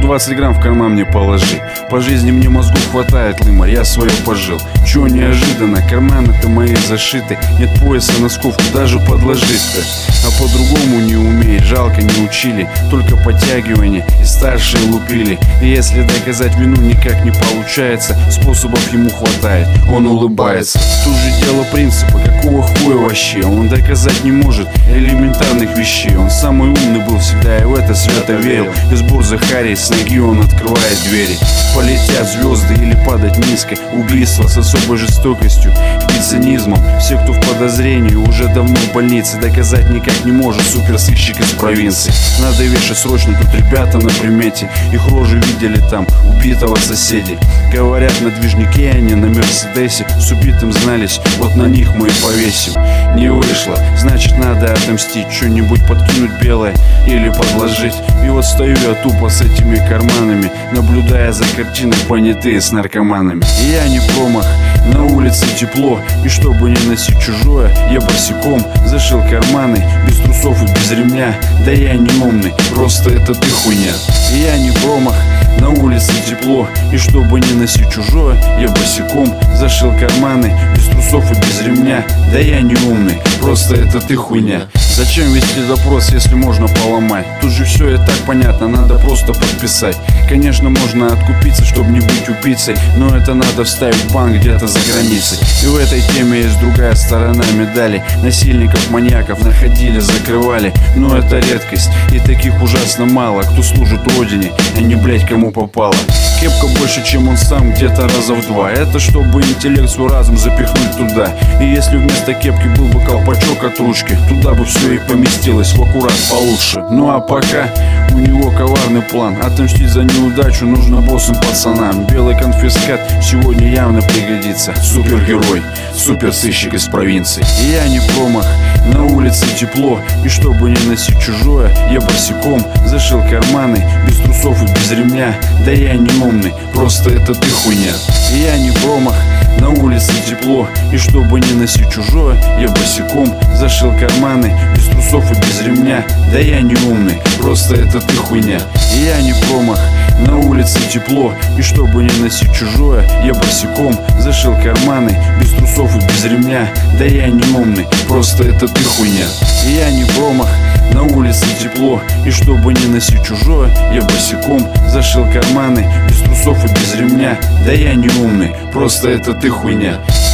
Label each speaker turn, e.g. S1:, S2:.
S1: 20 грамм в карман мне положи. По жизни мне мозгов хватает, лымарь, я свое пожил. Чего неожиданно, карманы-то мои зашиты. Нет пояса, носков, куда же подложить-то? А по-другому не умеет, жалко не учили. Только подтягивания и старшие лупили. И если доказать вину никак не получается, способов ему хватает, он улыбается. Тут же дело принципа, какого хуя вообще? Он доказать не может элементарных вещей. Он самый умный был всегда и в это свято верил. Без борзых харей с ноги он открывает двери. Полетят звезды или падать низко. Убийство с особой жестокостью и цинизмом. Все, кто в подозрении, уже давно в больнице. Доказать никак не может суперсыщик из провинции. Надо вешать срочно, тут ребята на примете. Их рожи видели там убитого соседей. Говорят, на движнике они на Мерседесе. С убитым знались, вот на них мы и повесим. Не вышло, значит надо отомстить. Что-нибудь подкинуть белое или подложить. И вот стою я тупо с этими карманами, наблюдая за картиной понятые с наркоманами. И я не промах, на улице тепло. И чтобы не носить чужое, я босиком зашил карманы. Без трусов и без ремня. Да я не умный, просто это ты хуйня. И я не промах, на улице тепло. И чтобы не носить чужое, я босиком зашил карманы. Без трусов и без ремня. Да я не умный, просто это ты хуйня. Зачем вести допрос, если можно поломать? Тут же все и так понятно, надо просто подписать. Конечно, можно откупиться, чтобы не быть убийцей, но это надо вставить в банк где-то за границей. И в этой теме есть другая сторона медали. Насильников, маньяков находили, закрывали, но это редкость. И таких ужасно мало, кто служит родине, а не блять кому попало. Кепка больше, чем он сам, где-то раза в два. Это чтобы интеллект свой разум запихнуть туда. И если вместо кепки был бы колпачок от ручки, туда бы все и поместилось в аккурат получше. Ну а пока у него коварный план. Отомстить за неудачу нужно боссам пацанам. Белый конфискат сегодня явно пригодится. Супергерой, суперсыщик из провинции. И я не промах, на улице тепло. И чтобы не носить чужое, я босиком зашил карманы. Без трусов и без ремня. Да я не умный, просто это ты хуйня. И я не промах, на улице тепло. И чтобы не носить чужое, я босиком зашил карманы. Без трусов и без ремня. Да я не умный, просто это ты хуйня. И я не промах, на улице тепло. И чтобы не носить чужое, я босиком зашил карманы. Без трусов и без ремня. Да я не умный, просто это ты хуйня. И я не промах, на улице тепло. И чтобы не носить чужое, я босиком зашил карманы. Без трусов и без ремня. Да я не умный, просто это ты хуйня.